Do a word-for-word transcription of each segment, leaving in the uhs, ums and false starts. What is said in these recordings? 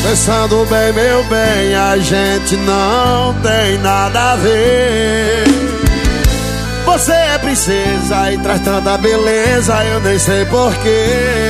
Pensando bem, meu bem, a gente não tem nada a ver. Você é princesa e traz tanta beleza, eu nem sei porquê.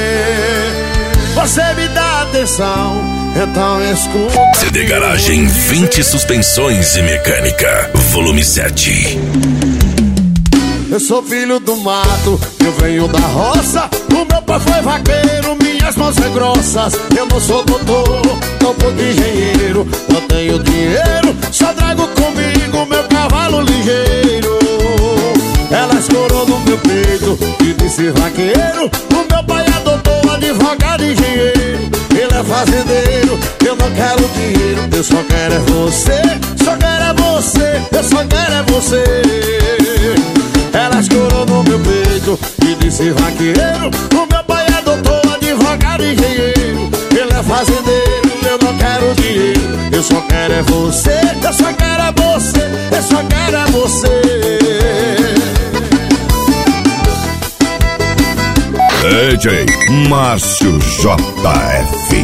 Você me dá atenção, então escuta. C D Garagem vinte Suspensões e Mecânica, volume sete. Eu sou filho do mato, eu venho da roça. O meu pai foi vaqueiro, minhas mãos são grossas. Eu não sou doutor, tampouco engenheiro. Não tenho dinheiro, só trago comigo meu cavalo ligeiro. Ela escorou no meu peito e disse vaqueiro. O meu pai é doutor, advogado e engenheiro. Ele é fazendeiro, eu não quero dinheiro. Eu só quero é você, só quero é você. Eu só quero é você. Ela escorou no meu peito e disse vaqueiro. O meu pai é doutor, advogado e engenheiro. Ele é fazendeiro, eu não quero dinheiro. Eu só quero é você, eu só quero é você. Eu só quero é você. D J Márcio J F.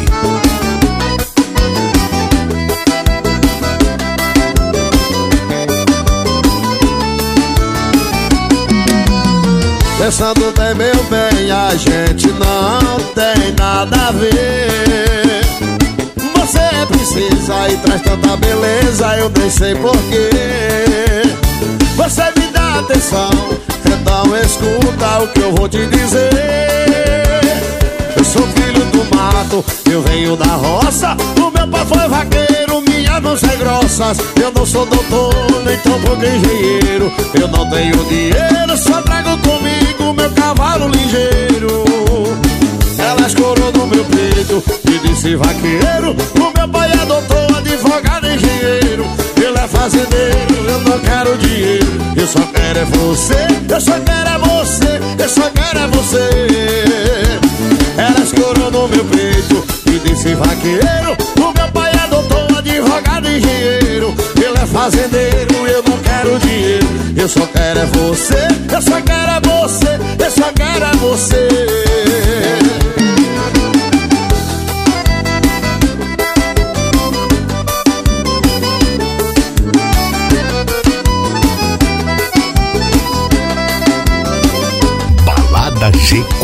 Pensando bem, meu bem, a gente não tem nada a ver. Você é princesa e traz tanta beleza, eu nem sei porquê. Você me dá atenção, então escuta o que eu vou te dizer. Eu sou filho do mato, eu venho da roça. O meu pai foi vaqueiro, minhas mãos são grossas. Eu não sou doutor, nem tampouco engenheiro. Eu não tenho dinheiro, só trago comigo meu cavalo ligeiro. Ela escorou no meu peito e disse vaqueiro. O meu pai é doutor, advogado e engenheiro. Ele é fazendeiro, eu não quero dinheiro. Eu só quero é você, eu só quero é você. Eu só quero é você. Ela escorou no meu peito e disse vaqueiro. O meu pai é doutor, advogado e engenheiro. Ele é fazendeiro, eu não quero dinheiro. Eu só quero é você, eu só quero é você. Eu só quero é você. Balada G